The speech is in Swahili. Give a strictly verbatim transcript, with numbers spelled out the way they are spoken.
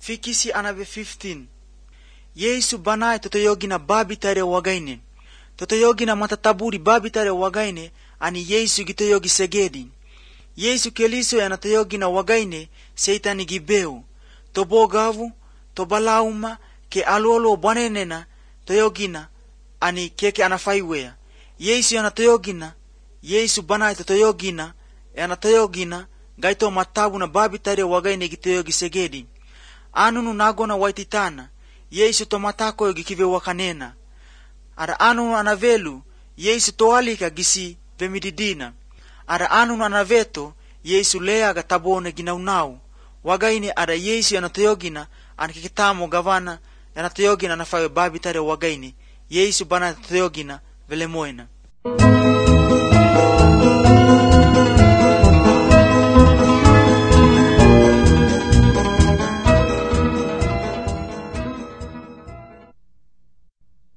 Fikisi anabe fifteen. Yesu banai totoyogina babitare wagaine. Totoyogina matataburi babitare wagaine ani Yesu gitoyogi segedi. Yesu keliso ya natoyogina wagaine seitani gibeu. Tobogavu, tobalauma, ke aluolo banenena toyogina ani keke anafaiwea. Yesu ya natoyogina, Yesu banai totoyogina, ya natoyogina, gaito matabu na babitare wagaine gitoyogi segedi. Anunu nagona waititana, Yesu tomatako gikive wakanena. Ara anunu anavelu, Yesu toalika gisi vemididina. Ara anunu anaveto, Yesu lea gatabone ginaunau. Wagaine ara Yesu yanatoyogina, anikikitamo gavana, yanatoyogina nafawe babitare wagaine. Yesu bana toyogina vele moena.